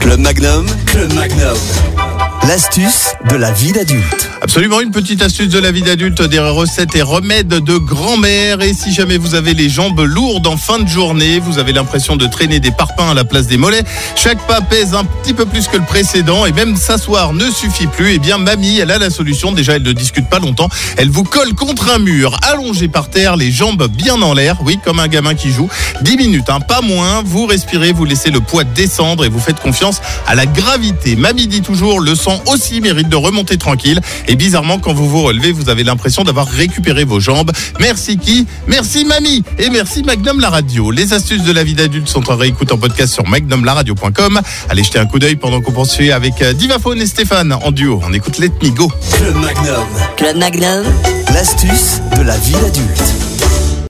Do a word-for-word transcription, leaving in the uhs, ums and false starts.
Club Magnum, Club Magnum. L'astuce de la vie d'adulte. Absolument, une petite astuce de la vie d'adulte, des recettes et remèdes de grand-mère. Et si jamais vous avez les jambes lourdes en fin de journée, vous avez l'impression de traîner des parpaings à la place des mollets, chaque pas pèse un petit peu plus que le précédent et même s'asseoir ne suffit plus, eh bien mamie, elle a la solution. Déjà, elle ne discute pas longtemps, elle vous colle contre un mur, allongé par terre, les jambes bien en l'air, oui, comme un gamin qui joue. dix minutes, hein, pas moins, vous respirez, vous laissez le poids descendre et vous faites confiance à la gravité. Mamie dit toujours, le sang aussi mérite de remonter tranquille. Et bizarrement, quand vous vous relevez, vous avez l'impression d'avoir récupéré vos jambes. Merci qui ? Merci mamie. Et merci Magnum la radio. Les astuces de la vie d'adulte sont en réécoute en podcast sur magnum la radio point com. Allez jeter un coup d'œil pendant qu'on poursuit avec Divaphone et Stéphane en duo. On écoute Let Me Go. Club Magnum. Club Magnum. L'astuce de la vie d'adulte.